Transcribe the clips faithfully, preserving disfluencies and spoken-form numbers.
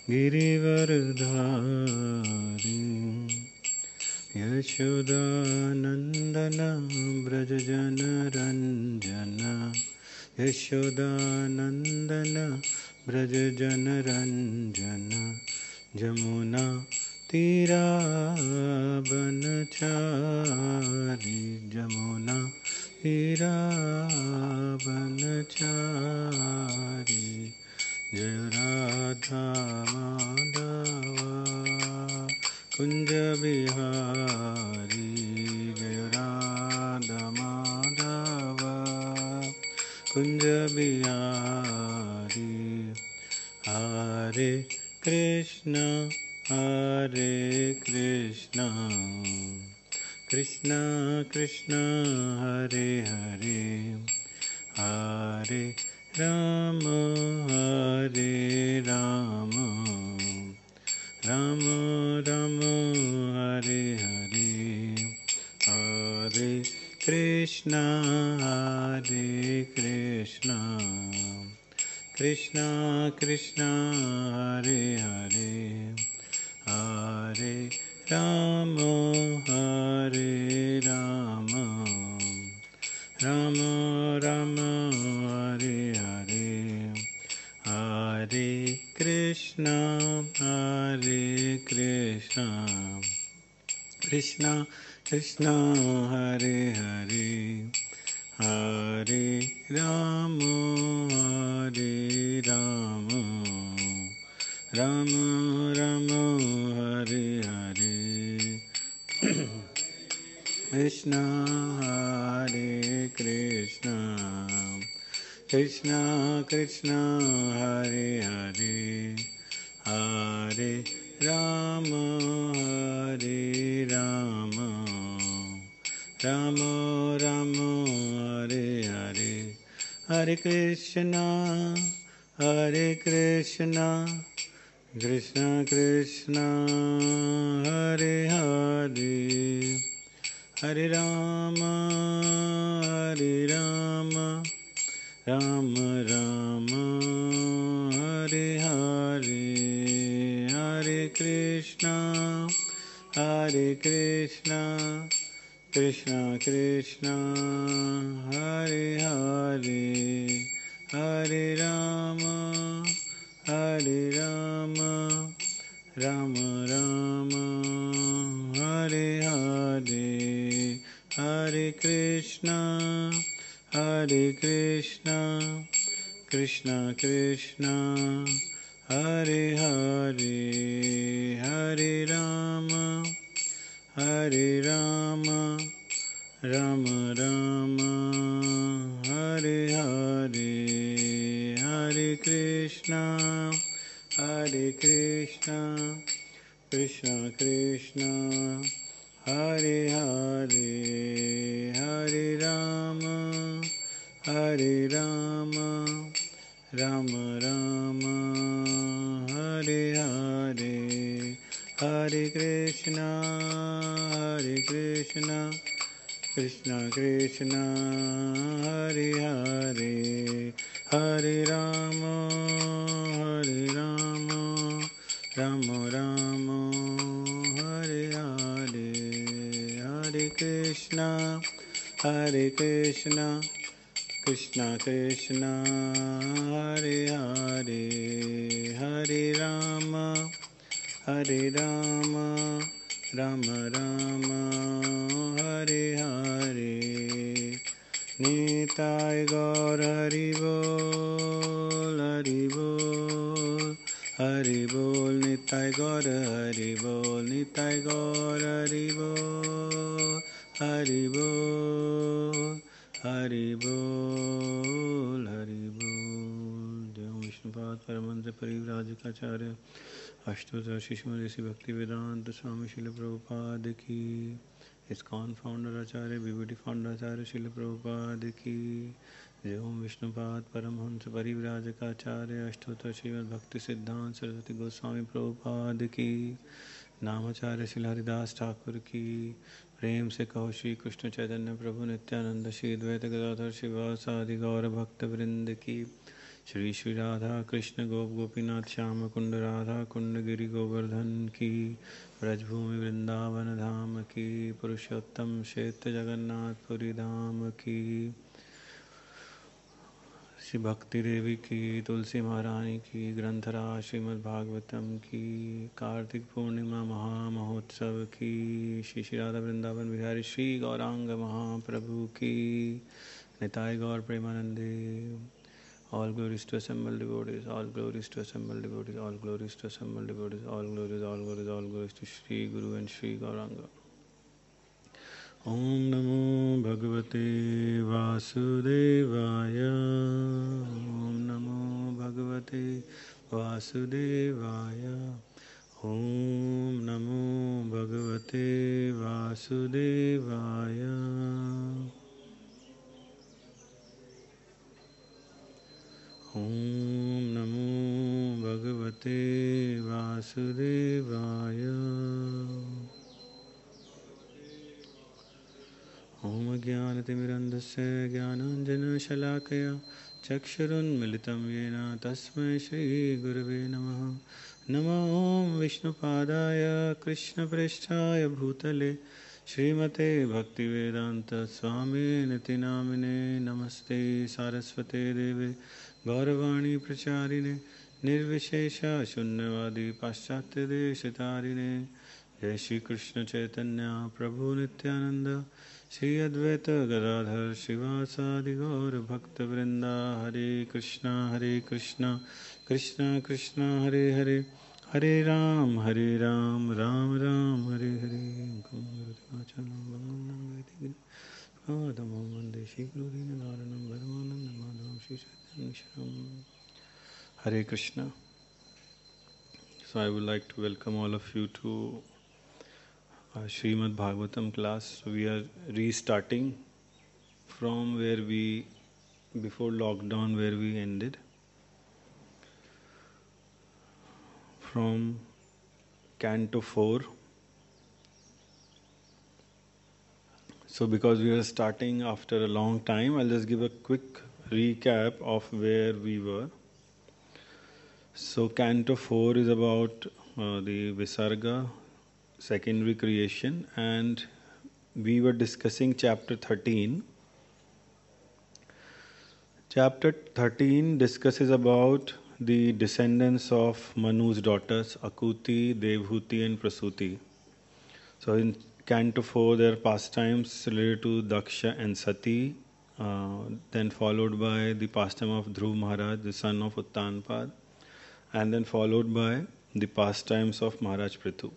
गिरिवरधारी यशोदानन्दन व्रजजनरञ्जन यशोदानन्दन व्रजजनरञ्जन जमुना तीरावनचारी जमुना तीरावनचारी जय राधा माधवा कुंज बिहारी जय राधा माधवा कुंज बिहारी हरे कृष्ण हरे कृष्ण कृष्ण कृष्ण हरे हरे हरे राम हरे राम राम राम हरे हरे हरे कृष्ण हरे कृष्ण कृष्ण कृष्ण हरे हरे हरे राम हरे राम राम राम हरे हरे हरे कृष्ण हरे कृष्ण कृष्ण कृष्ण हरे हरे हरे राम हरे राम राम राम हरे हरे कृष्ण हरे कृष्ण कृष्ण कृष्ण हरे हरे हरे राम हरे राम राम राम हरे हरे हरे कृष्ण हरे कृष्ण कृष्ण कृष्ण हरे हरे हरे राम हरे राम राम राम हरे हरे हरे कृष्ण हरे कृष्ण कृष्ण कृष्ण हरे हरे हरे राम हरे राम राम राम हरे हरे हरे कृष्ण हरे कृष्ण कृष्ण कृष्ण हरे हरे हरे राम हरे राम राम राम हरे हरे हरे कृष्ण हरे कृष्ण कृष्ण कृष्ण हरे हरे हरे राम हरे राम राम राम हरे हरे हरे कृष्ण हरे कृष्ण कृष्ण कृष्ण हरे हरे हरे राम हरे राम राम राम हरे हरे हरे कृष्ण हरे कृष्ण कृष्ण कृष्ण हरे हरे हरे राम हरे राम राम राम हरे हरे निताय गौर हरि बोल हरि बोल हरि बोल निताय गौर हरि बोल निताय गौर हरि बोल हरि बोल हरि बोल हरि बोल। जय विष्णुपाद परमहंस परिव्राजकाचार्य अष्टोत्तर शिशुमणि ऋषि भक्ति वेदांत स्वामी शिल प्रभुपाद की, ISKCON founder acharya BBT founder acharya Srila Prabhupada की जय। ओम विष्णुपाद परमहंस परिव्राजकाचार्य अष्टोत्तर श्रीमद् भक्ति सिद्धांत सरस्वती गोस्वामी प्रभुपाद की, नामाचार्य शिल हरिदास ठाकुर की। प्रेम से कहो श्री कृष्ण चैतन्य प्रभु नित्यानंद श्री द्वैत गदाधर शिवासादि गौर भक्त वृंद की। Shri Shri Radha Krishna Gop Gopinath Shyama Kunda Radha Kunda Giri Govardhan Ki Brajbhumi Vrindavan Dham Ki Purushottam Shet Jagannath Puri Dham Ki Shri भक्ति देवी की, तुलसी महारानी की, ग्रंथराज श्रीमद् भागवतम की, कार्तिक पूर्णिमा महामहोत्सव की, श्री श्री राधा वृंदावन बिहारी श्री गौरांग महाप्रभु की, निताय गौर प्रेमानंदे. All glories to assembled devotees, all glories to assembled devotees, all glories to assembled devotees, all glories, all glories, all glories to Shri Guru and Shri Gauranga. Om Namo Bhagavate Vasudevaya. Om Namo Bhagavate Vasudevaya. Om Namo Bhagavate Vasudevaya. Om Namo Bhagavate Vasudevaya. Om Jnanatimirandasya Jnananjana Shalakaya Chakshurunmilitam Yena Tasmai Shri Gurave Namaha. Namo Om Vishnupadaya Krishna Presthaya Bhutale Srimate Bhaktivedanta Swami Niti Namine. Namaste Saraswate Deve Gauravani Pracharine Nirvishesha Shunyavadi Paschatya Deshitarine. Jai Shri Krishna Chaitanya Prabhu Nityananda Shri Advaita Gadadhar Shivasadi Gaur Bhakta Vrinda. Hare Krishna Hare Krishna Krishna Krishna Hare Hare Hare Ram Hare Ram Ram Ram Hare Hare. Hare Krishna. So I would like to welcome all of you to Uh, Srimad Bhagavatam class. So we are restarting from where we, before lockdown, where we ended. From Canto four. So because we are starting after a long time, I'll just give a quick recap of where we were. So Canto four is about uh, the Visarga, secondary creation, and we were discussing chapter thirteen. Chapter thirteen discusses about the descendants of Manu's daughters Akuti, Devhuti and Prasuti. So in Canto four there are pastimes related to Daksha and Sati, uh, then followed by the pastime of Dhruv Maharaj, the son of Uttanpad, and then followed by the pastimes of Maharaj Prithu.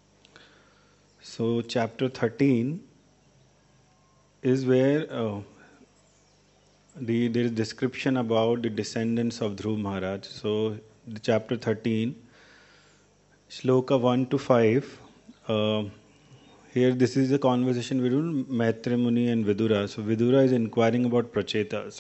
So chapter thirteen is where uh, the there is description about the descendants of Dhruv Maharaj. So the chapter thirteen, shloka one to five. Uh, here this is a conversation between Maitreya Muni and Vidura. So Vidura is inquiring about prachetas.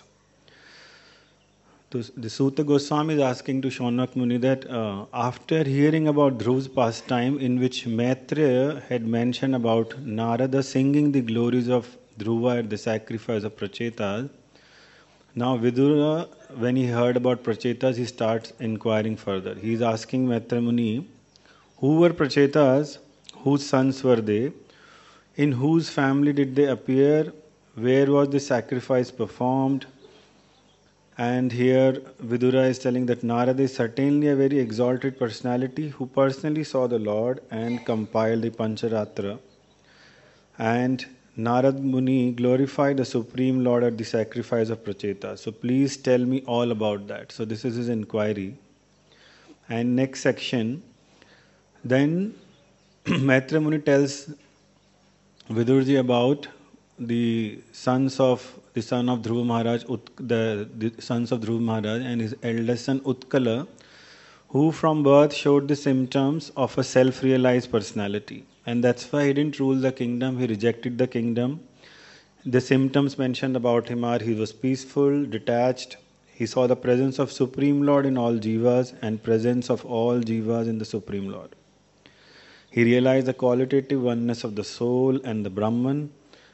So the Suta Goswami is asking to Shaunak Muni that uh, after hearing about Dhruv's pastime, in which Maitreya had mentioned about Narada singing the glories of Dhruva at the sacrifice of Prachetas, now Vidura, when he heard about Prachetas, he starts inquiring further. He is asking Maitreya Muni, who were Prachetas, whose sons were they, in whose family did they appear, where was the sacrifice performed? And here Vidura is telling that Narada is certainly a very exalted personality who personally saw the Lord and compiled the Pancharatra. And Narad Muni glorified the Supreme Lord at the sacrifice of Pracheta. So please tell me all about that. So this is his inquiry. And next section, then Maitreya Muni tells Vidurji about the sons of the son of Dhruva Maharaj, Ut, the, the sons of Dhruva Maharaj and his eldest son Utkala, who from birth showed the symptoms of a self-realized personality. And that's why he didn't rule the kingdom, he rejected the kingdom. The symptoms mentioned about him are he was peaceful, detached, he saw the presence of Supreme Lord in all jivas and presence of all jivas in the Supreme Lord. He realized the qualitative oneness of the soul and the Brahman,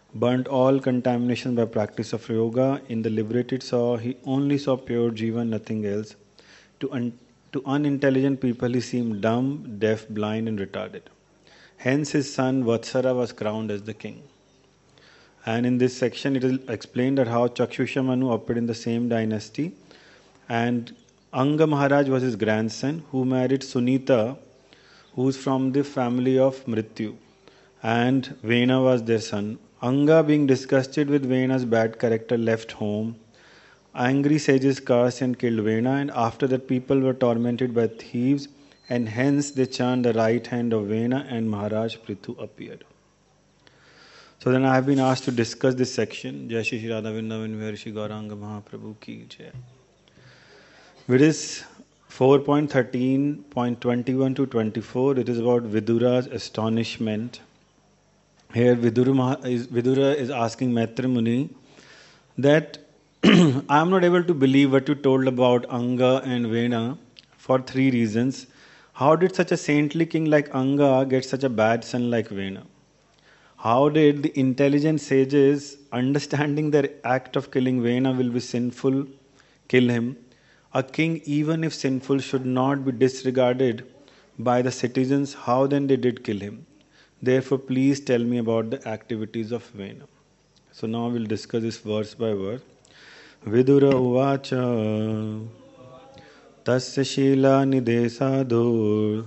burnt all contamination by practice of yoga. In the liberated saw, he only saw pure Jiva, nothing else. To, un- to unintelligent people, he seemed dumb, deaf, blind, and retarded. Hence, his son Vatsara was crowned as the king. And in this section, it is explained that how Chakshusha Manu appeared in the same dynasty, and Anga Maharaj was his grandson, who married Sunita, who is from the family of Mrityu, and Vena was their son. Anga, being disgusted with Vena's bad character, left home. Angry sages cursed and killed Vena, and after that, people were tormented by thieves, and hence they churned the right hand of Vena, and Maharaj Prithu appeared. So then I have been asked to discuss this section. Jai Shri Shri Radha Vrindavan Vihari Shri Gauranga Mahaprabhu Ki Jai. With this four point thirteen point twenty-one to twenty-four, it is about Vidura's astonishment. Here Vidura is, Vidura is asking Maitra Muni that I am not able to believe what you told about Anga and Vena for three reasons. How did such a saintly king like Anga get such a bad son like Vena? How did the intelligent sages, understanding their act of killing Vena will be sinful, kill him? A king, even if sinful, should not be disregarded by the citizens. How then they did kill him? Therefore, please tell me about the activities of Vena. So now we'll discuss this verse by verse. Vidura uvacha tasya shila nidesadu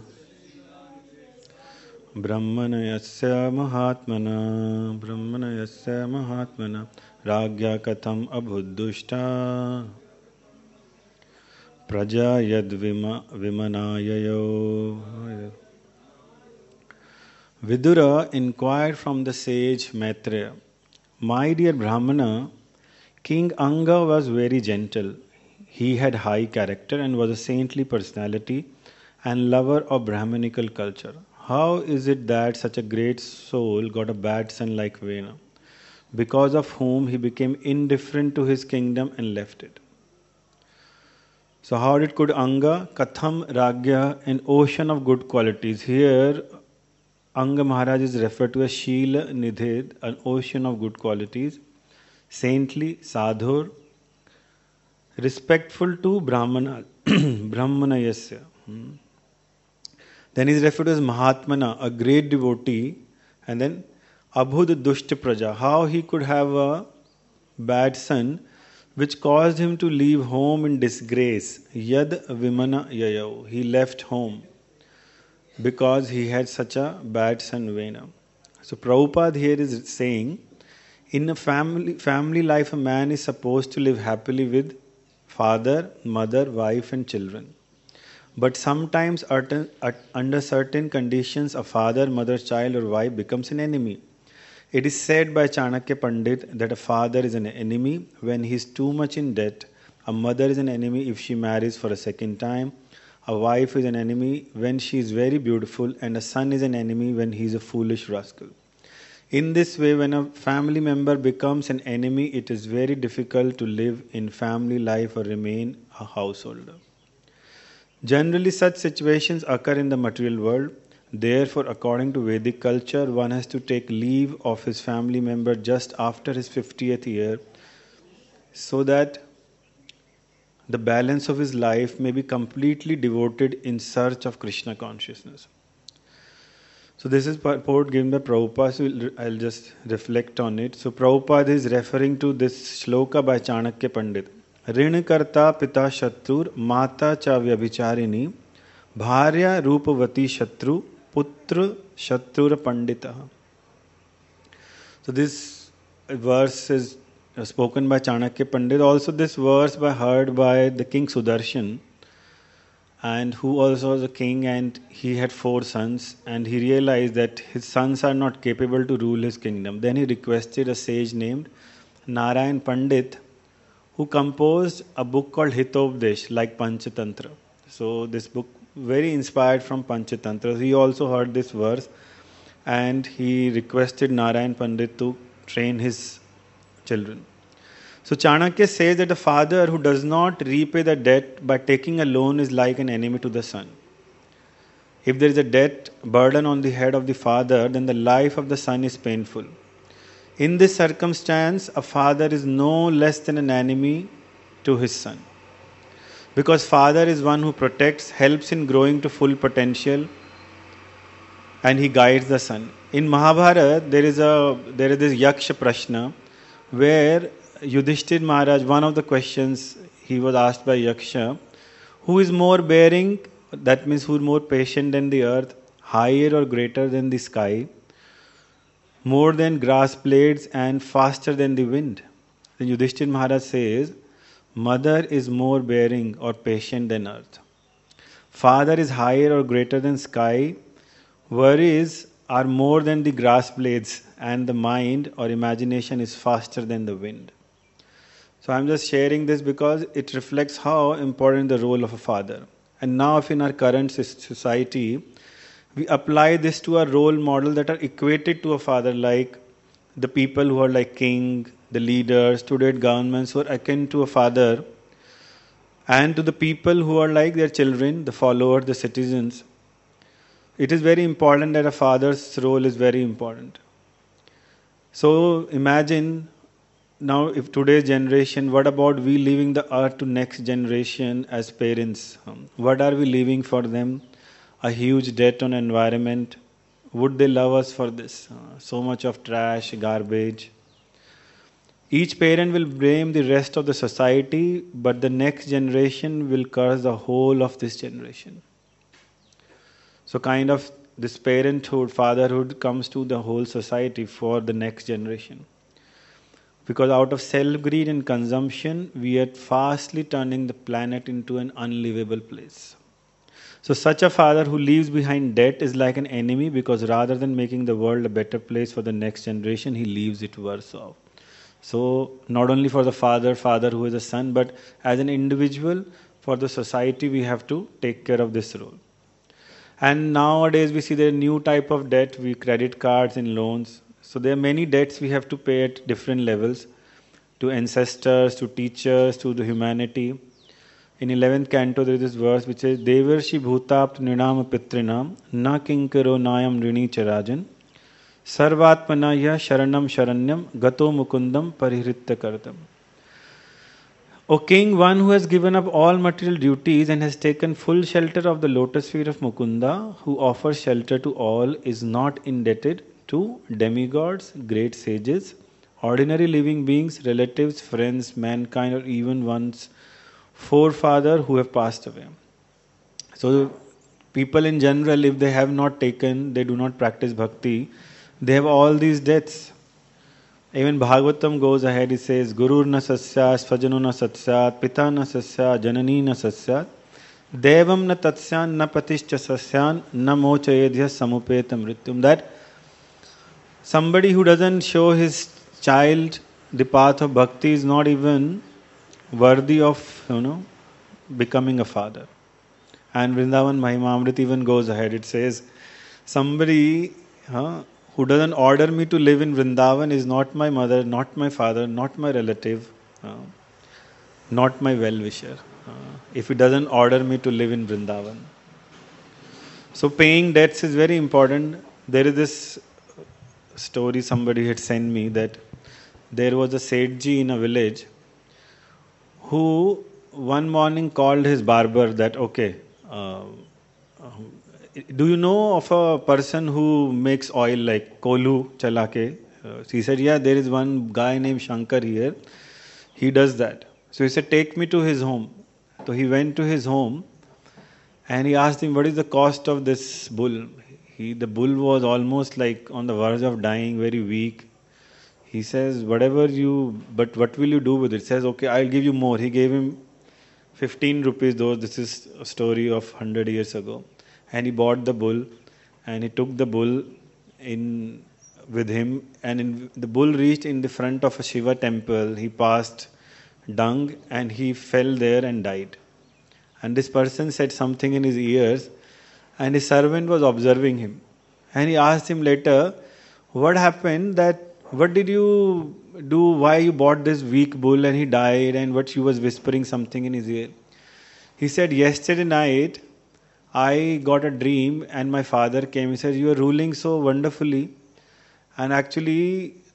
Brahmanayasya Mahatmana Brahmanayasya Mahatmana Ragya Katham Abhuddushta Praja Yad Vima, Vimanayayo. Vidura inquired from the sage Maitreya, my dear Brahmana, King Anga was very gentle. He had high character and was a saintly personality and lover of Brahminical culture. How is it that such a great soul got a bad son like Vena, because of whom he became indifferent to his kingdom and left it? So how did could Anga, Katham, Ragya, an ocean of good qualities. Here Anga Maharaj is referred to as Shila Nidhed, an ocean of good qualities, saintly, sadhur, respectful to Brahmana, Brahmanayasya. Hmm. Then he is referred to as Mahatmana, a great devotee, and then Abhud Dushta Praja, how he could have a bad son which caused him to leave home in disgrace. Yad Vimana Yayau, he left home because he had such a bad son Vena. So Prabhupada here is saying, in a family, family life, a man is supposed to live happily with father, mother, wife and children. But sometimes under certain conditions, a father, mother, child or wife becomes an enemy. It is said by Chanakya Pandit that a father is an enemy when he is too much in debt, a mother is an enemy if she marries for a second time, a wife is an enemy when she is very beautiful, and a son is an enemy when he is a foolish rascal. In this way, when a family member becomes an enemy, it is very difficult to live in family life or remain a householder. Generally, such situations occur in the material world. Therefore, according to Vedic culture, one has to take leave of his family member just after his fiftieth year, so that the balance of his life may be completely devoted in search of Krishna consciousness. So this is purport given by Prabhupada, so I'll just reflect on it. So Prabhupada is referring to this shloka by Chanakya Pandit. Rin karta pita shatrur mata cha vyabhicharini bharya rupavati shatru putra shatrur pandita. So this verse is spoken by Chanakya Pandit. Also this verse by heard by the king Sudarshan, and who also was a king, and he had four sons, and he realized that his sons are not capable to rule his kingdom. Then he requested a sage named Narayan Pandit, who composed a book called Hitopdesh, like Panchatantra. So this book very inspired from Panchatantra. He also heard this verse and he requested Narayan Pandit to train his children. So Chanakya says that a father who does not repay the debt by taking a loan is like an enemy to the son. If there is a debt burden on the head of the father, then the life of the son is painful. In this circumstance, a father is no less than an enemy to his son. Because father is one who protects, helps in growing to full potential, and he guides the son. In Mahabharata, there is a there is this Yaksha Prashna, where Yudhishthir Maharaj, one of the questions he was asked by Yaksha, who is more bearing, that means who is more patient than the earth, higher or greater than the sky, more than grass blades and faster than the wind. Then Yudhishthir Maharaj says, mother is more bearing or patient than earth. Father is higher or greater than sky. Worries are more than the grass blades, and the mind or imagination is faster than the wind. So I'm just sharing this because it reflects how important the role of a father. And now if in our current society, we apply this to a role model that are equated to a father, like the people who are like king, the leaders, state governments who are akin to a father, and to the people who are like their children, the followers, the citizens. It is very important that a father's role is very important. So imagine now, if today's generation, what about we leaving the earth to next generation as parents? Um, what are we leaving for them? A huge debt on environment. Would they love us for this? Uh, so much of trash, garbage. Each parent will blame the rest of the society, but the next generation will curse the whole of this generation. So kind of this parenthood, fatherhood comes to the whole society for the next generation. Because out of self-greed and consumption, we are fastly turning the planet into an unlivable place. So such a father who leaves behind debt is like an enemy, because rather than making the world a better place for the next generation, he leaves it worse off. So not only for the father, father who is a son, but as an individual, for the society, we have to take care of this role. And nowadays we see the new type of debt, we credit cards and loans. So there are many debts we have to pay at different levels, to ancestors, to teachers, to the humanity. In eleventh canto there is this verse which says, Devarshi bhutapt nirnam pitrinam na kinkaro nayam rini charajan sarvatmana ya sharanam sharanyam gato mukundam parihritta kardam. O king, one who has given up all material duties and has taken full shelter of the lotus feet of Mukunda, who offers shelter to all, is not indebted to demigods, great sages, ordinary living beings, relatives, friends, mankind, or even one's forefather who have passed away. So people in general, if they have not taken, they do not practice bhakti, they have all these debts. Even Bhagavatam goes ahead, it says, Gurur na sasyat, svajano na sasyat, pita na sasyat, janani na sasyat, devam na tatsyan, na patischa sasyan, na mochayedhya samupeta mrityum. That somebody who doesn't show his child the path of bhakti is not even worthy of, you know, becoming a father. And Vrindavan Mahimamrit even goes ahead, it says, somebody huh, who doesn't order me to live in Vrindavan is not my mother, not my father, not my relative, uh, not my well-wisher. Uh, if he doesn't order me to live in Vrindavan. So paying debts is very important. There is this story somebody had sent me that there was a Sethji in a village who one morning called his barber that, okay, uh, do you know of a person who makes oil like kolu chalake? Uh, he said, yeah, there is one guy named Shankar here. He does that. So he said, take me to his home. So he went to his home and he asked him, what is the cost of this bull? He, the bull was almost like on the verge of dying, very weak. He says, whatever you, but what will you do with it? He says, okay, I'll give you more. He gave him fifteen rupees, though this is a story of one hundred years ago. And he bought the bull and he took the bull in with him, and in, the bull reached in the front of a Shiva temple. He passed dung and he fell there and died. And this person said something in his ears, and his servant was observing him. And he asked him later, what happened, that what did you do, why you bought this weak bull and he died, and what she was whispering something in his ear. He said, yesterday night I got a dream and my father came. He said, you are ruling so wonderfully, and actually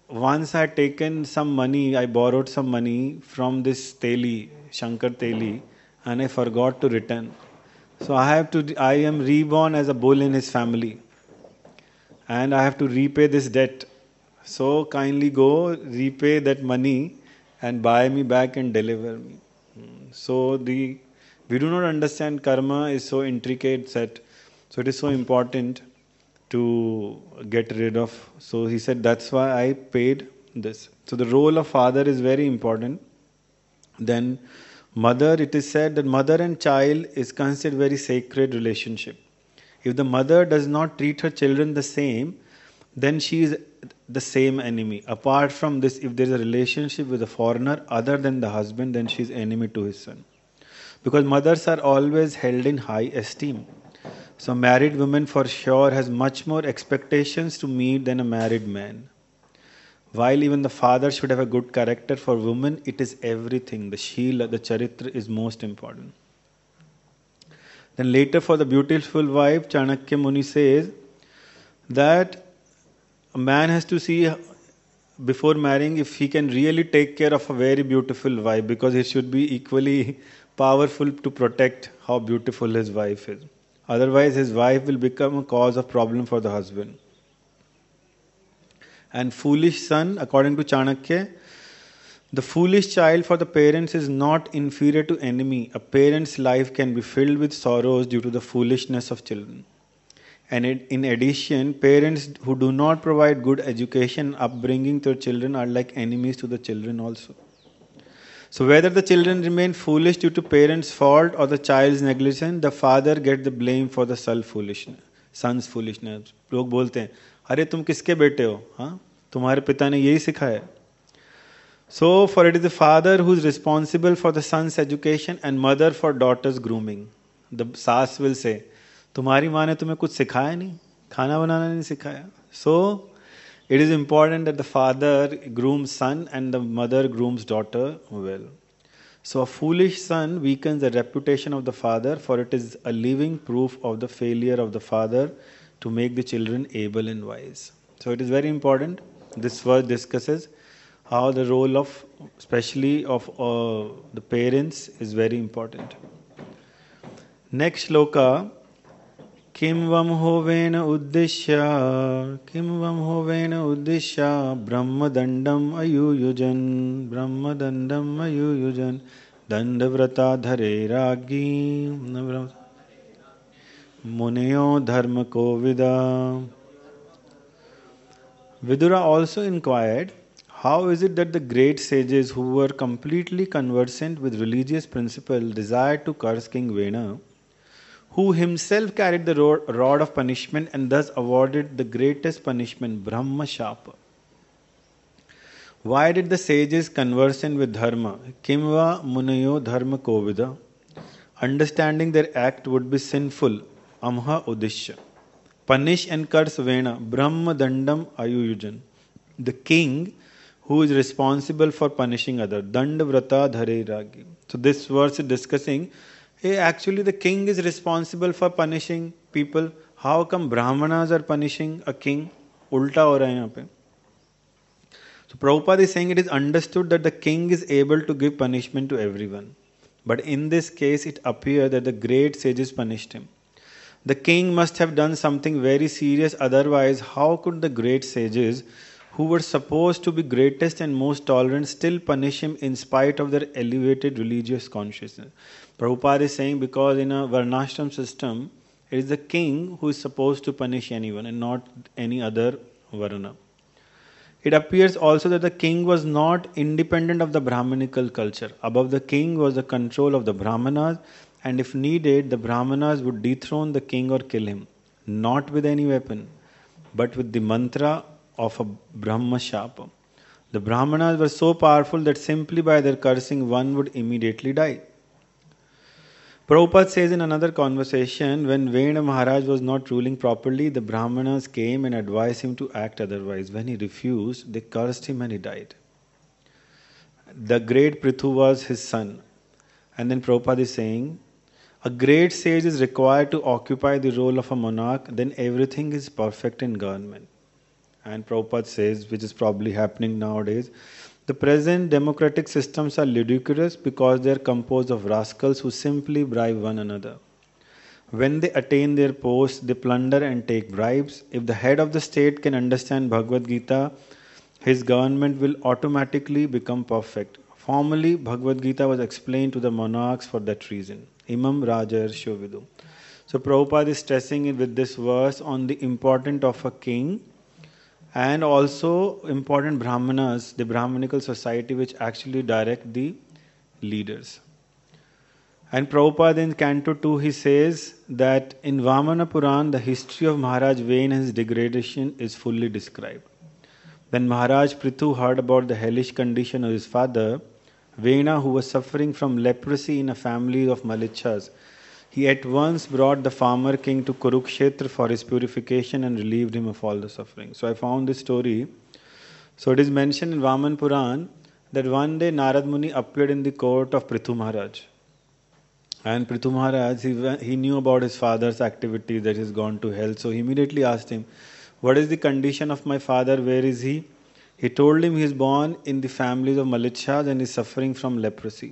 once I had taken some money, I borrowed some money from this Teli, Shankar Teli, and I forgot to return. So I have to, I am reborn as a bull in his family, and I have to repay this debt. So kindly go repay that money and buy me back and deliver me. Hmm. So the we do not understand karma is so intricate that so it is so important to get rid of. So he said that's why I paid this. So the role of father is very important. Then mother, it is said that mother and child is considered very sacred relationship. If the mother does not treat her children the same, then she is the same enemy. Apart from this, if there is a relationship with a foreigner other than the husband, then she is enemy to his son. Because mothers are always held in high esteem. So married woman for sure has much more expectations to meet than a married man. While even the father should have a good character, for women it is everything. The Sheela, the Charitra is most important. Then later for the beautiful wife, Chanakya Muni says that a man has to see before marrying if he can really take care of a very beautiful wife, because he should be equally powerful to protect how beautiful his wife is. Otherwise his wife will become a cause of problem for the husband. And foolish son, according to Chanakya, the foolish child for the parents is not inferior to enemy. A parent's life can be filled with sorrows due to the foolishness of children. And in addition, parents who do not provide good education, upbringing to their children are like enemies to the children also. So whether the children remain foolish due to parents' fault or the child's negligence, the father gets the blame for the son's foolishness. Son's foolishness. लोग बोलते हैं, अरे तुम किसके बेटे हो? हाँ, तुम्हारे पिता ने यही सिखाया. So, for it is the father who is responsible for the son's education and mother for daughter's grooming. The saas will say, तुम्हारी माँ ने तुम्हें कुछ सिखाया नहीं, खाना बनाना नहीं सिखाया. So, it is important that the father grooms son and the mother grooms daughter well. So, a foolish son weakens the reputation of the father, for it is a living proof of the failure of the father to make the children able and wise. So, it is very important. This verse discusses how the role of, especially of uh, the parents, is very important. Next shloka. Kim vam hovena uddishya, kim vam hovena uddishya, brahma dandam ayuyujan, brahma dandam ayuyujan, dandavrata dhare ragi, muneyo dharma kovida. Vidura also inquired, how is it that the great sages who were completely conversant with religious principles desired to curse King Vena, who himself carried the rod of punishment and thus awarded the greatest punishment, Brahma Shapa? Why did the sages conversant with dharma, Kimva Munayo Dharma Kovida, understanding their act would be sinful, Amha Udishya, punish and curse Vena, Brahma Dandam Ayuyujan, the king who is responsible for punishing others, Dandavrata Dhare Ragi. So this verse is discussing, hey, actually the king is responsible for punishing people. How come Brahmanas are punishing a king? Ulta ho raha hai yahan pe. So Prabhupada is saying it is understood that the king is able to give punishment to everyone. But in this case it appears that the great sages punished him. The king must have done something very serious, otherwise how could the great sages, who were supposed to be greatest and most tolerant, still punish him in spite of their elevated religious consciousness? Prabhupada is saying because in a Varnashram system, it is the king who is supposed to punish anyone and not any other Varna. It appears also that the king was not independent of the Brahmanical culture. Above the king was the control of the Brahmanas, and if needed, the Brahmanas would dethrone the king or kill him, not with any weapon, but with the mantra of a Brahma Shapa. The Brahmanas were so powerful that simply by their cursing one would immediately die. Prabhupada says in another conversation, when Vena Maharaj was not ruling properly, the Brahmanas came and advised him to act otherwise. When he refused, they cursed him and he died. The great Prithu was his son. And then Prabhupada is saying, a great sage is required to occupy the role of a monarch, then everything is perfect in government. And Prabhupada says, which is probably happening nowadays, the present democratic systems are ludicrous because they are composed of rascals who simply bribe one another. When they attain their posts, they plunder and take bribes. If the head of the state can understand Bhagavad Gita, his government will automatically become perfect. Formerly, Bhagavad Gita was explained to the monarchs for that reason. Imam Rajarsho Vidu. So Prabhupada is stressing it with this verse on the importance of a king and also important brahmanas, the Brahmanical society which actually direct the leaders. And Prabhupada in Canto two, he says that in Vamana Puran, the history of Maharaj Vena and his degradation is fully described. When Maharaj Prithu heard about the hellish condition of his father, Vena, who was suffering from leprosy in a family of Malichas, he at once brought the farmer king to Kurukshetra for his purification and relieved him of all the suffering. So I found this story. So it is mentioned in Vaman Puran that one day Narad Muni appeared in the court of Prithu Maharaj. And Prithu Maharaj, he, he knew about his father's activity, that he's gone to hell. So he immediately asked him, what is the condition of my father? Where is he? He told him he is born in the families of Malichas and is suffering from leprosy.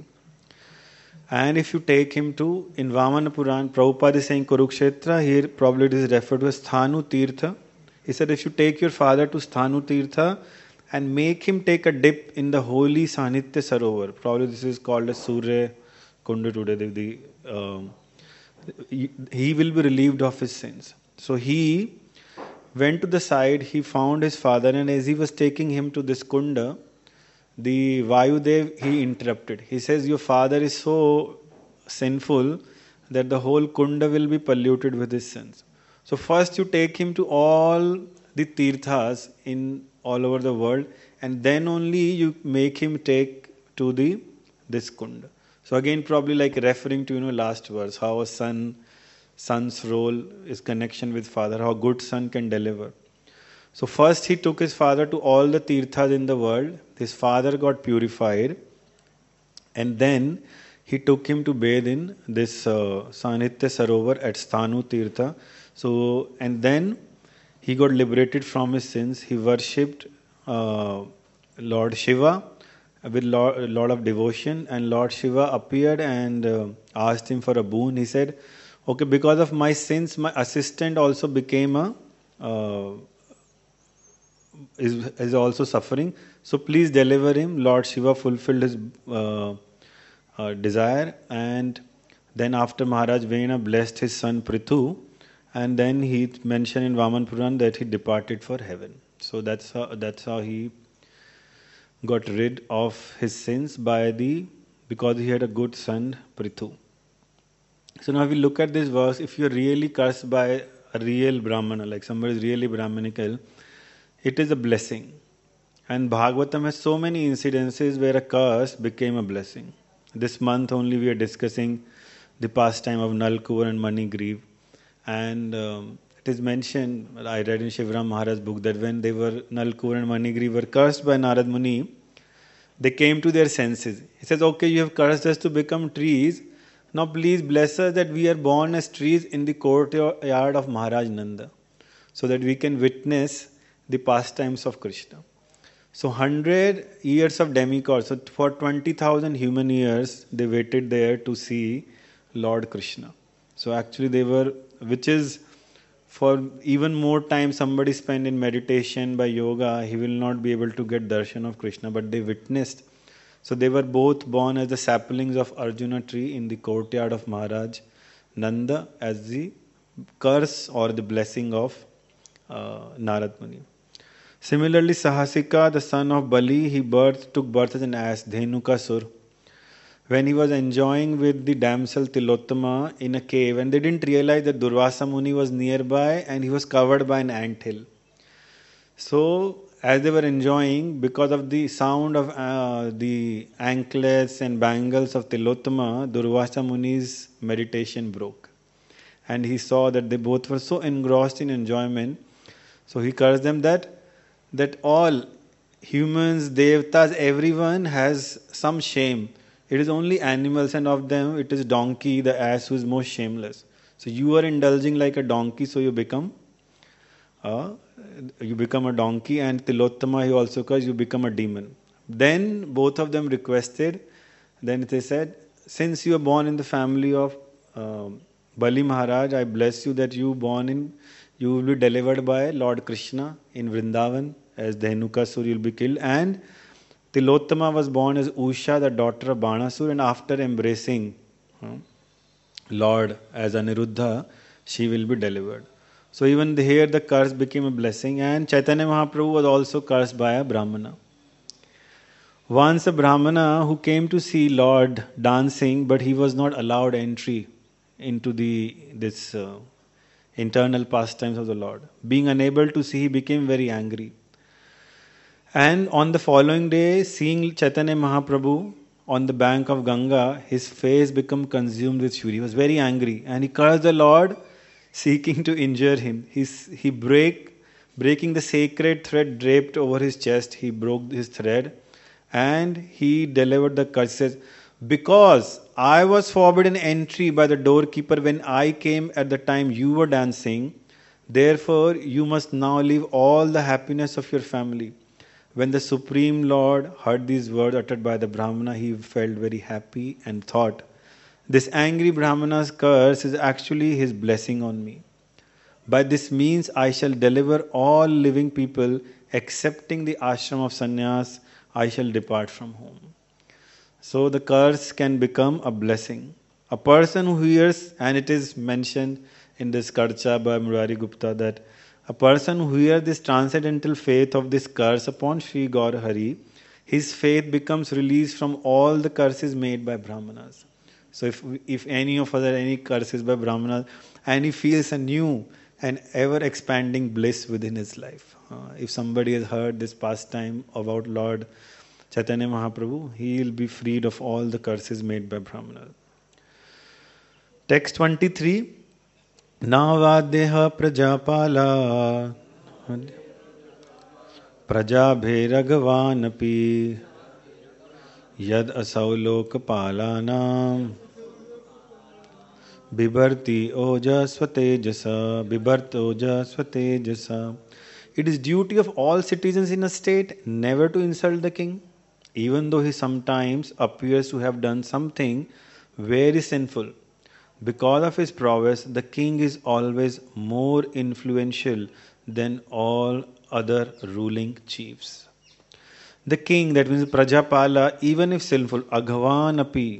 And if you take him to, in Vamana Puran, Prabhupada is saying Kurukshetra, here probably it is referred to as Sthanu Tirtha. He said if you take your father to Sthanu Tirtha and make him take a dip in the holy Sanitya Sarovar, probably this is called as Surya Kunda today, the, the, um, he, he will be relieved of his sins. So he went to the side, he found his father, and as he was taking him to this Kunda, the Vayudev, he interrupted. He says, your father is so sinful that the whole Kunda will be polluted with his sins. So first you take him to all the tirthas in all over the world, and then only you make him take to the this Kunda. So again, probably like referring to, you know, last verse, how a son, son's role is connection with father, how good son can deliver. So first he took his father to all the tirthas in the world. His father got purified, and then he took him to bathe in this uh, Sanitya Sarovar at Sthanu Tirtha. So, and then he got liberated from his sins. He worshipped uh, Lord Shiva with a lot of devotion, and Lord Shiva appeared and uh, asked him for a boon. He said, okay, because of my sins, my assistant also became a uh, Is, is also suffering. So please deliver him. Lord Shiva fulfilled his uh, uh, desire, and then after Maharaj Vena blessed his son Prithu, and then he mentioned in Vaman Puran that he departed for heaven. So that's how, that's how he got rid of his sins by the because he had a good son Prithu. So now if we look at this verse, if you're really cursed by a real Brahmana, like somebody is really Brahmanical, it is a blessing. And Bhagavatam has so many incidences where a curse became a blessing. This month only we are discussing the pastime of Nalkur and Manigriv. And um, it is mentioned, I read in Shivram Maharaj's book, that when they were, Nalkur and Manigriv were cursed by Narad Muni, they came to their senses. He says, okay, you have cursed us to become trees. Now please bless us that we are born as trees in the courtyard of Maharaj Nanda, so that we can witness the pastimes of Krishna. So hundred years of demigods. So for twenty thousand human years, they waited there to see Lord Krishna. So actually they were, which is for even more time somebody spent in meditation by yoga, he will not be able to get darshan of Krishna, but they witnessed. So they were both born as the saplings of Arjuna tree in the courtyard of Maharaj Nanda as the curse or the blessing of uh, Narad Muni. Similarly, Sahasika, the son of Bali, he birth, took birth as an ass, Dhenukasur. When he was enjoying with the damsel Tilottama in a cave, and they didn't realize that Durvasa Muni was nearby and he was covered by an anthill. So, as they were enjoying, because of the sound of uh, the anklets and bangles of Tilottama, Durvasa Muni's meditation broke. And he saw that they both were so engrossed in enjoyment. So he cursed them that that all humans, devtas, everyone has some shame. It is only animals, and of them it is donkey, the ass, who is most shameless. So you are indulging like a donkey, so you become a you become a donkey, and Tilottama he also cursed, you become a demon. Then both of them requested, then they said, since you are born in the family of um, Bali Maharaj, I bless you that you born in, you will be delivered by Lord Krishna in Vrindavan as Dhenukasur, you will be killed. And Tilottama was born as Usha, the daughter of Banasur, and after embracing uh, Lord as Aniruddha, she will be delivered. So even here the curse became a blessing, and Chaitanya Mahaprabhu was also cursed by a Brahmana. Once a Brahmana who came to see Lord dancing, but he was not allowed entry into the this uh, internal pastimes of the Lord. Being unable to see, he became very angry. And on the following day, seeing Chaitanya Mahaprabhu on the bank of Ganga, his face became consumed with fury. He was very angry, and he cursed the Lord, seeking to injure him. He's, he break, breaking the sacred thread draped over his chest, he broke his thread, and he delivered the curses. Because I was forbidden entry by the doorkeeper when I came at the time you were dancing, therefore you must now leave all the happiness of your family. When the Supreme Lord heard these words uttered by the Brahmana, he felt very happy and thought, this angry Brahmana's curse is actually his blessing on me. By this means I shall deliver all living people, excepting the ashram of sannyas, I shall depart from home. So the curse can become a blessing. A person who hears, and it is mentioned in this Karcha by Murari Gupta, that a person who hears this transcendental faith of this curse upon Sri Gaur Hari, his faith becomes released from all the curses made by Brahmanas. So if if any of us are any curses by Brahmanas, and he feels a new and ever expanding bliss within his life. Uh, if somebody has heard this pastime about Lord Chaitanya Mahaprabhu, he will be freed of all the curses made by Brahmanas. Text twenty-three. Navadeha prajapala prajabheragavanapi yad asau lokapalanam bibarti oja swatejasa bibart oja swatejasa. It is duty of all citizens in a state never to insult the king, even though he sometimes appears to have done something very sinful. Because of his prowess, the king is always more influential than all other ruling chiefs. The king, that means Prajapala, even if sinful, Aghavanapi,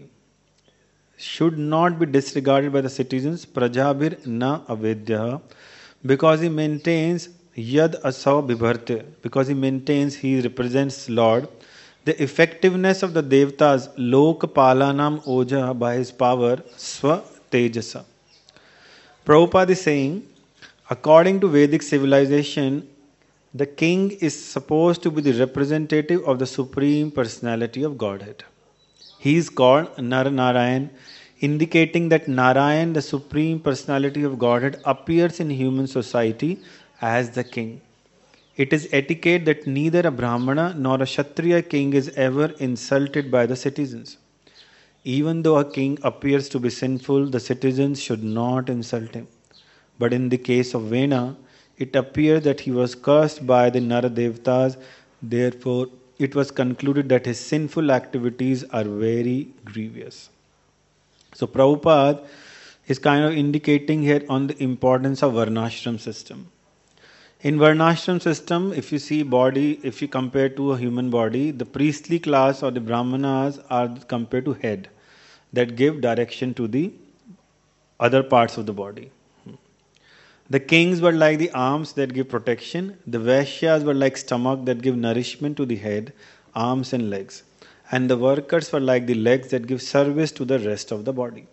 should not be disregarded by the citizens. Prajabhir na avedya, because he maintains Yad Asau Bibharte, because he maintains, he represents Lord. The effectiveness of the Devtas, Lok Palanam Oja, by his power, Swa Tejasa. Prabhupada is saying, according to Vedic civilization, the king is supposed to be the representative of the Supreme Personality of Godhead. He is called Nar Narayan, indicating that Narayan, the Supreme Personality of Godhead, appears in human society as the king. It is etiquette that neither a Brahmana nor a Kshatriya king is ever insulted by the citizens. Even though a king appears to be sinful, the citizens should not insult him. But in the case of Vena, it appears that he was cursed by the Nara Devtas. Therefore, it was concluded that his sinful activities are very grievous. So Prabhupada is kind of indicating here on the importance of Varnashram system. In Varnashram system, if you see body, if you compare to a human body, the priestly class or the Brahmanas are compared to head that give direction to the other parts of the body. The kings were like the arms that give protection. The Vaishyas were like stomach that give nourishment to the head, arms and legs. And the workers were like the legs that give service to the rest of the body.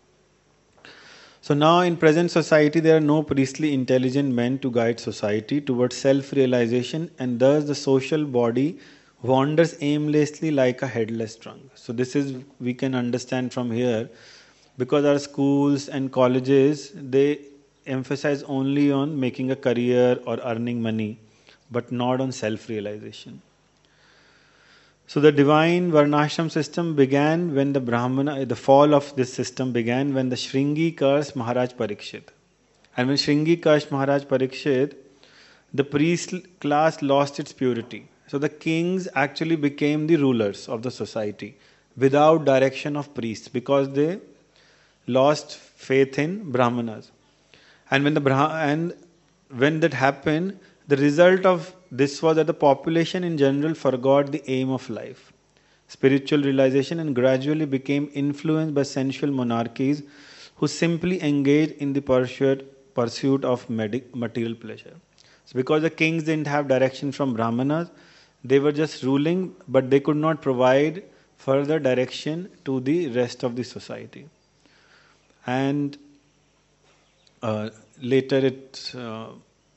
So now in present society, there are no priestly intelligent men to guide society towards self-realization, and thus the social body wanders aimlessly like a headless trunk. So this is, we can understand from here, because our schools and colleges, they emphasize only on making a career or earning money, but not on self-realization. So the divine Varnashram system began when the Brahmana, the fall of this system began when the Shringi cursed Maharaj Parikshit. And when Shringi cursed Maharaj Parikshit, the priest class lost its purity. So the kings actually became the rulers of the society without direction of priests because they lost faith in Brahmanas. And when the Brah- and when that happened, the result of this was that the population in general forgot the aim of life, spiritual realization, and gradually became influenced by sensual monarchies who simply engaged in the pursuit, pursuit of medi- material pleasure. So because the kings didn't have direction from Brahmanas, they were just ruling, but they could not provide further direction to the rest of the society. And uh, later it uh,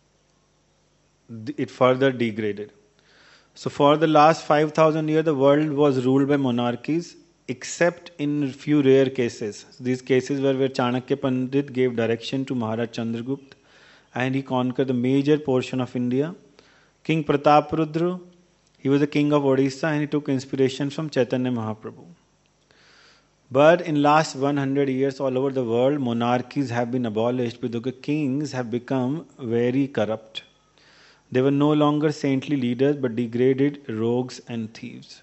it further degraded. So for the last five thousand years, the world was ruled by monarchies, except in few rare cases. These cases were where Chanakya Pandit gave direction to Maharaj Chandragupta, and he conquered the major portion of India. King Prataprudra, he was the king of Odisha, and he took inspiration from Chaitanya Mahaprabhu. But in last one hundred years all over the world, monarchies have been abolished because the kings have become very corrupt. They were no longer saintly leaders but degraded rogues and thieves.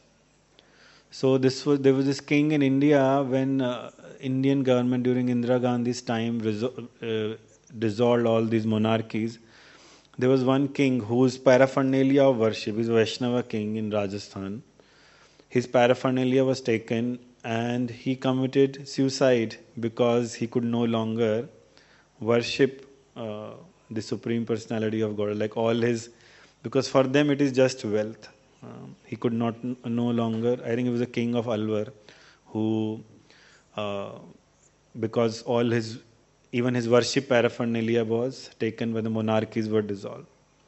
So this was there was this king in India when uh, Indian government during Indira Gandhi's time resol- uh, dissolved all these monarchies. There was one king whose paraphernalia of worship is Vaishnava king in Rajasthan. His paraphernalia was taken and he committed suicide because he could no longer worship uh, the Supreme Personality of God. Like all his, because for them it is just wealth. Um, he could not n- no longer, I think he was a king of Alwar who, uh, because all his, even his worship paraphernalia was taken when the monarchies were dissolved.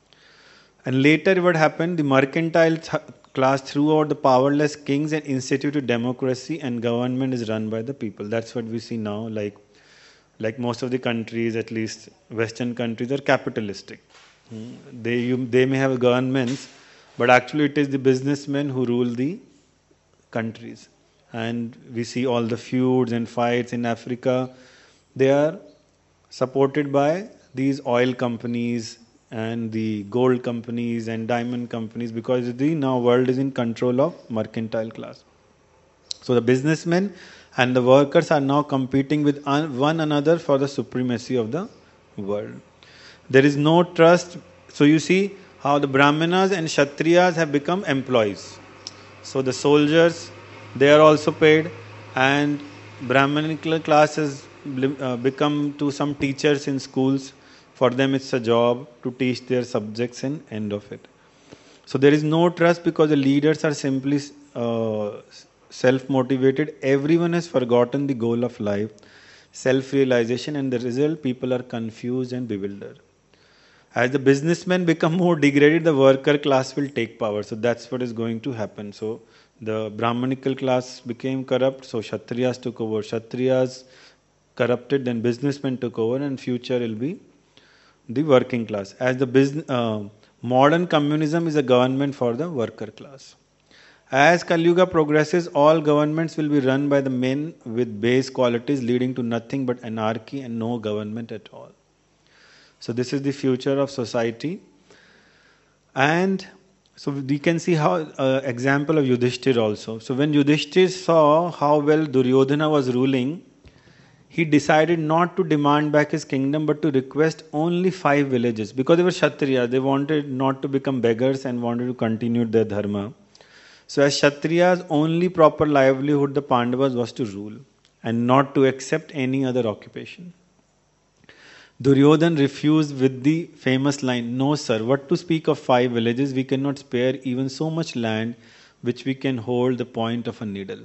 And later what happened, the mercantile th- class threw out the powerless kings and instituted democracy, and government is run by the people. That's what we see now. Like, like most of the countries, at least Western countries, are capitalistic. Hmm. They, you, they may have governments, but actually it is the businessmen who rule the countries. And we see all the feuds and fights in Africa. They are supported by these oil companies and the gold companies and diamond companies because the now world is in control of mercantile class. So the businessmen and the workers are now competing with un- one another for the supremacy of the world. There is no trust. So you see how the Brahmanas and Kshatriyas have become employees. So the soldiers, they are also paid, and Brahmanical class has uh, become to some teachers in schools. For them, it's a job to teach their subjects and end of it. So there is no trust because the leaders are simply uh, self-motivated. Everyone has forgotten the goal of life, self-realization, and the result, people are confused and bewildered. As the businessmen become more degraded, the worker class will take power. So that's what is going to happen. So the Brahmanical class became corrupt, so Kshatriyas took over. Kshatriyas corrupted, then businessmen took over, and future will be the working class. As the business, uh, modern communism is a government for the worker class. As Kali Yuga progresses, all governments will be run by the men with base qualities, leading to nothing but anarchy and no government at all. So this is the future of society. And so we can see how uh, example of Yudhishthir also. So when Yudhishthir saw how well Duryodhana was ruling, he decided not to demand back his kingdom but to request only five villages because they were Kshatriya. They wanted not to become beggars and wanted to continue their dharma. So as Kshatriyas, only proper livelihood the Pandavas was to rule and not to accept any other occupation. Duryodhan refused with the famous line, "No, sir, what to speak of five villages? We cannot spare even so much land which we can hold the point of a needle."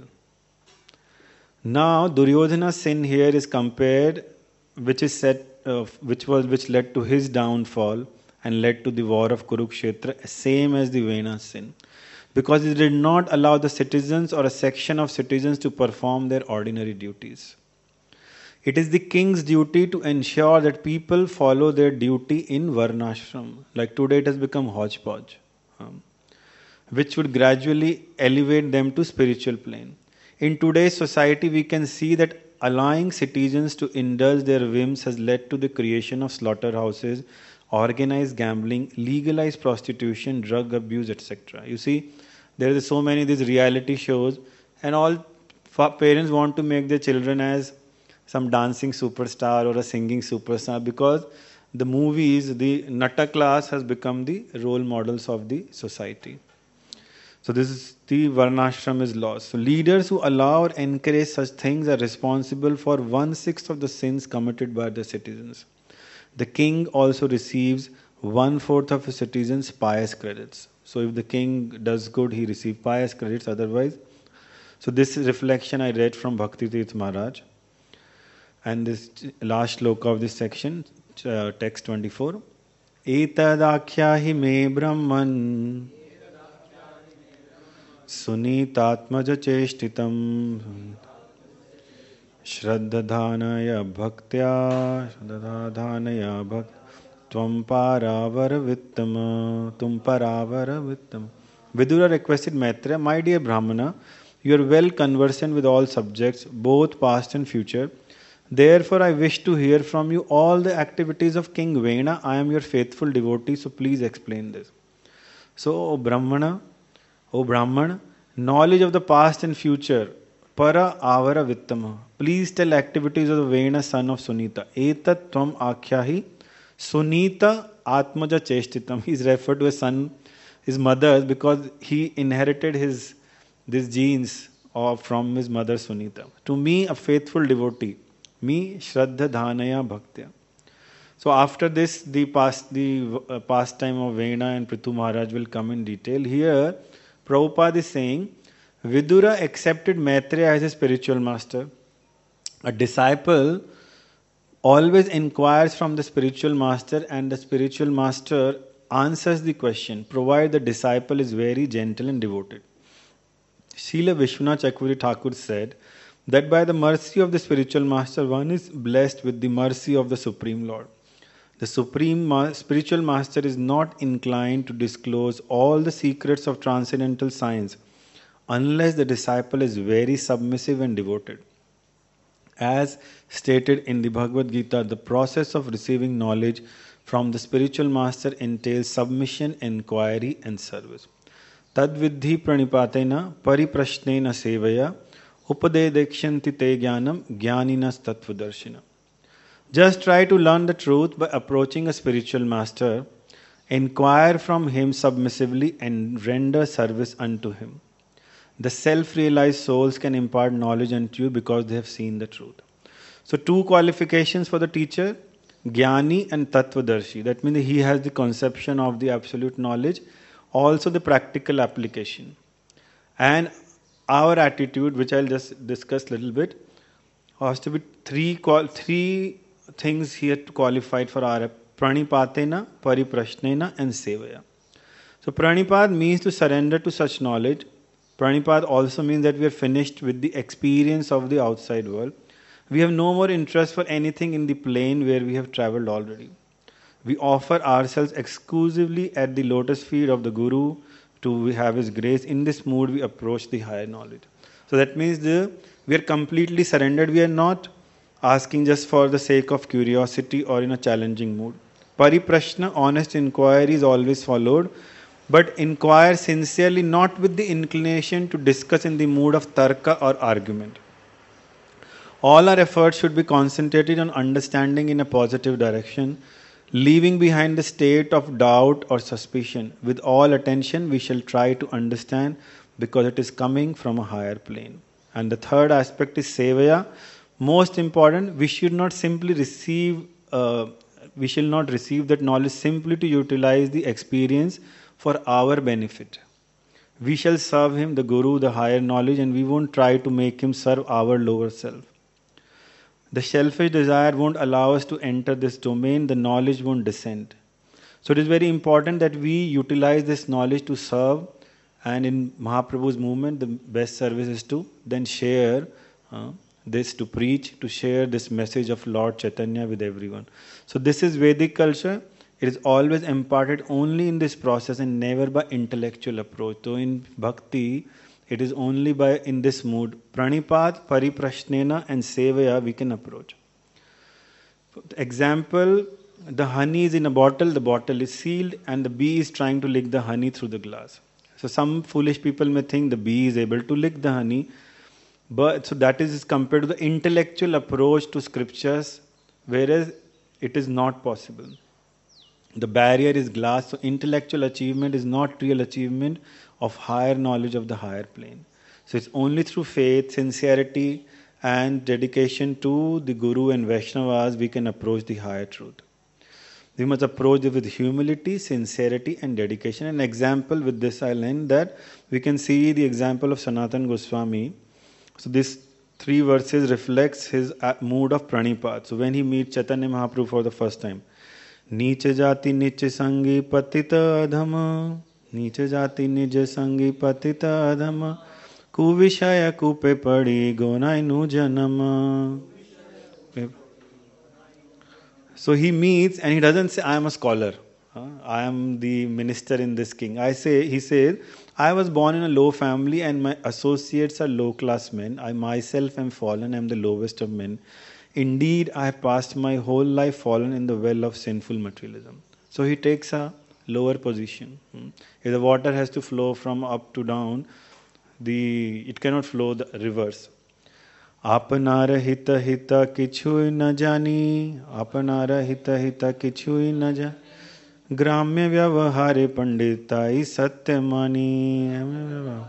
Now, Duryodhana's sin here is compared, which is said, uh, which was which led to his downfall and led to the war of Kurukshetra, same as the Vena's sin, because he did not allow the citizens or a section of citizens to perform their ordinary duties. It is the king's duty to ensure that people follow their duty in Varnashram. Like today it has become hodgepodge, um, which would gradually elevate them to spiritual plane. In today's society, we can see that allowing citizens to indulge their whims has led to the creation of slaughterhouses organized gambling, legalized prostitution, drug abuse, et cetera. You see, there are so many these reality shows, and all parents want to make their children as some dancing superstar or a singing superstar, because the movies, the Natta class has become the role models of the society. So this is the Varnashram is lost. So leaders who allow or encourage such things are responsible for one-sixth of the sins committed by the citizens. The king also receives one-fourth of his citizens' pious credits. So if the king does good, he receives pious credits, otherwise. So this is reflection I read from Bhakti Tirth Maharaj. And this last sloka of this section, uh, text twenty-four. Etadakyahi me brahman Sunitatmaja cheshtitam Shraddhadhanaya bhaktya Shraddhadhanaya bhakt Tvam paravara vittama Tum paravara vittama. Vidura requested Maitreya, my dear Brahmana, you are well conversant with all subjects, both past and future. Therefore, I wish to hear from you all the activities of King Vena. I am your faithful devotee, so please explain this. So, O Brahmana, O Brahman, knowledge of the past and future, para avara vittama. Please tell activities of the Vena, son of Sunita. Etat tvam akhyahi Sunita atmaja cheshtitam. He is referred to as son, his mother, because he inherited his these genes of, from his mother Sunita. To me, a faithful devotee. Me, Shraddha Dhanaya Bhaktya. So after this, the past the uh, pastime of Vena and Prithu Maharaj will come in detail. Here, Prabhupada is saying, Vidura accepted Maitreya as a spiritual master. A disciple always inquires from the spiritual master, and the spiritual master answers the question, provided the disciple is very gentle and devoted. Srila Vishwanath Chakravarti Thakur said that by the mercy of the spiritual master, one is blessed with the mercy of the Supreme Lord. The Supreme Ma- Spiritual Master is not inclined to disclose all the secrets of transcendental science unless the disciple is very submissive and devoted. As stated in the Bhagavad Gita, the process of receiving knowledge from the spiritual master entails submission, inquiry, and service. Tad vidhi pranipatena pariprashnena sevaya upadedekshanti te jnanam jnaninas tattvadarshina. Just try to learn the truth by approaching a spiritual master, inquire from him submissively, and render service unto him. The self-realized souls can impart knowledge unto you because they have seen the truth. So two qualifications for the teacher, Jnani and Tattvadarshi. That means he has the conception of the absolute knowledge, also the practical application. And our attitude, which I'll just discuss a little bit, has to be three, three things here qualified for our Pranipatena, Pariprashnena, and Sevaya. So Pranipad means to surrender to such knowledge. Pranipad also means that we are finished with the experience of the outside world. We have no more interest for anything in the plane where we have traveled already. We offer ourselves exclusively at the lotus feet of the Guru to have his grace. In this mood, we approach the higher knowledge. So that means the, we are completely surrendered. We are not asking just for the sake of curiosity or in a challenging mood. Pariprashna, honest inquiry, is always followed. But inquire sincerely, not with the inclination to discuss in the mood of tarka or argument. All our efforts should be concentrated on understanding in a positive direction, leaving behind the state of doubt or suspicion. With all attention, we shall try to understand because it is coming from a higher plane. And the third aspect is sevaya. Most important, we should not simply receive, uh, we shall not receive that knowledge simply to utilize the experience for our benefit. We shall serve him, the Guru, the higher knowledge, and we won't try to make him serve our lower self. The selfish desire won't allow us to enter this domain, the knowledge won't descend. So it is very important that we utilize this knowledge to serve, and in Mahaprabhu's movement, the best service is to then share uh, this, to preach, to share this message of Lord Chaitanya with everyone. So this is Vedic culture. It is always imparted only in this process and never by intellectual approach. So in Bhakti, it is only by in this mood, Pranipad, Pariprashnena, and Sevaya we can approach. Example, the honey is in a bottle, the bottle is sealed, and the bee is trying to lick the honey through the glass. So some foolish people may think the bee is able to lick the honey, but so that is compared to the intellectual approach to scriptures, whereas it is not possible. The barrier is glass, so intellectual achievement is not real achievement of higher knowledge of the higher plane. So it's only through faith, sincerity, and dedication to the Guru and Vaishnavas we can approach the higher truth. We must approach it with humility, sincerity, and dedication. An example with this I learned that we can see the example of Sanatana Goswami. So this three verses reflects his mood of Pranipad. So when he meets Chaitanya Mahaprabhu for the first time, नीच जाति नीच संगी पतित अधम, नीच जाति निज संगी पतित अधम, कुविषय कुपे पड़ी गोनाइनु जनम. So he meets and he doesn't say, I am a scholar, huh? I am the minister in this king. I say, he says, I was born in a low family and my associates are low class men. I myself am fallen, I am the lowest of men. Indeed, I have passed my whole life fallen in the well of sinful materialism. So he takes a lower position. If the water has to flow from up to down, the it cannot flow the reverse. आपनार हित हित किछुई न जानी, आपनार हित हित किछुई न जानी, ग्राम्य व्यवहारे पंडिताई सत्य मानी.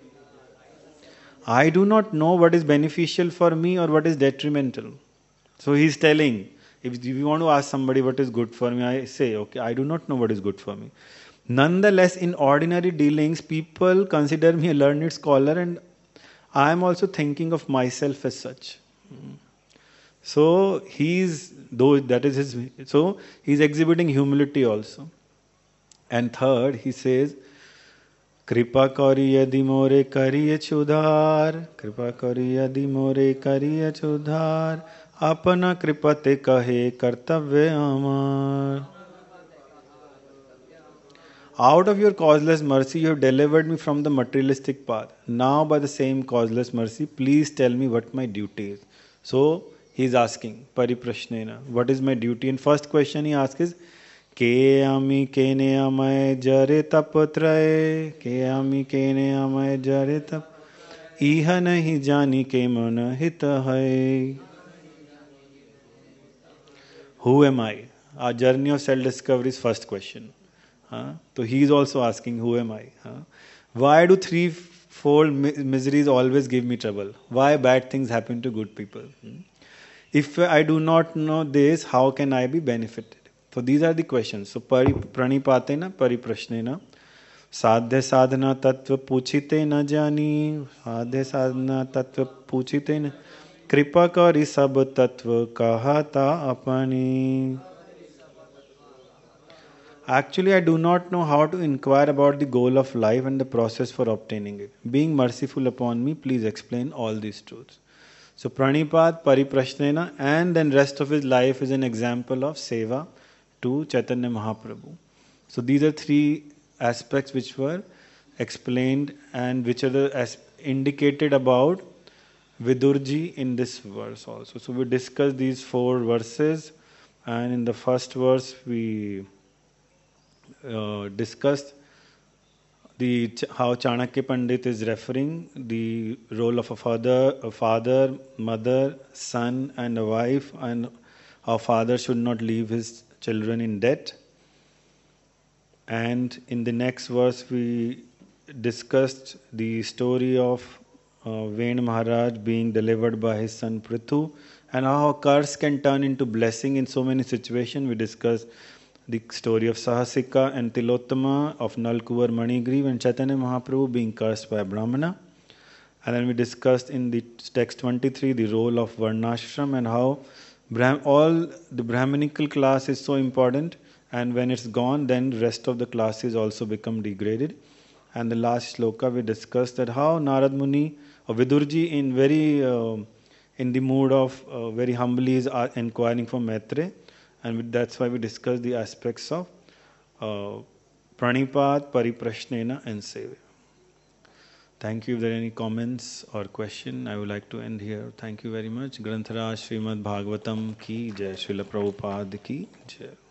I do not know what is beneficial for me or what is detrimental. So he is telling, if you want to ask somebody what is good for me, I say, okay, I do not know what is good for me. Nonetheless, in ordinary dealings, people consider me a learned scholar and I am also thinking of myself as such. So he is, though that is his, so he is exhibiting humility also. And third, he says, कृपा करी यदि मोरे करिय चुधार, कृपा करी यदि मोरे करिय चुधार, अपना कृपते कहे कर्तव्य अमर. Out of your causeless mercy, you have delivered me from the materialistic path. Now, by the same causeless mercy, please tell me what my duty is. So, he is asking, Pariprashnena, what is my duty? And first question he asks is, Ke ami kene amay jare tapatraye, ke ami kene amay jare tap, iha nahi jani ke mana hita hai. Who am I? Our journey of self-discovery is first question. Huh? So he is also asking, who am I? Huh? Why do threefold miseries always give me trouble? Why bad things happen to good people? Hmm? If I do not know this, how can I be benefited? So these are the questions. So pari, pranipatena, pariprashnena, sadhya sadhana tattva puchite na jani, sadhya sadhana tattva puchite na, kripa kari sab tattva kahata apani. Actually, I do not know how to inquire about the goal of life and the process for obtaining it. Being merciful upon me, please explain all these truths. So Pranipat, Pariprashnena, and then rest of his life is an example of seva to Chaitanya Mahaprabhu. So these are three aspects which were explained and which are the as indicated about Vidurji in this verse also. So we discussed these four verses, and in the first verse we uh, discussed the how Chanakya Pandit is referring the role of a father, a father, mother, son, and a wife, and how father should not leave his children in debt. And in the next verse, we discussed the story of uh, Ven Maharaj being delivered by his son Prithu, and how a curse can turn into blessing in so many situations. We discussed the story of Sahasika and Tilottama, of Nalkuvar Manigriv and Chaitanya Mahaprabhu being cursed by a Brahmana. And then we discussed in the text twenty-three the role of Varnashram and how Brahm, all the Brahminical class is so important, and when it's gone, then rest of the classes also become degraded. And the last shloka we discussed that how Narad Muni or Vidurji in very uh, in the mood of uh, very humbly is uh, inquiring for Maitre. And that's why we discuss the aspects of uh, Pranipat, Pariprashnena and Seva. Thank you. If there are any comments or question, I would like to end here. Thank you very much. Granthara Srimad Bhagavatam ki jai. Srila Prabhupada ki jai.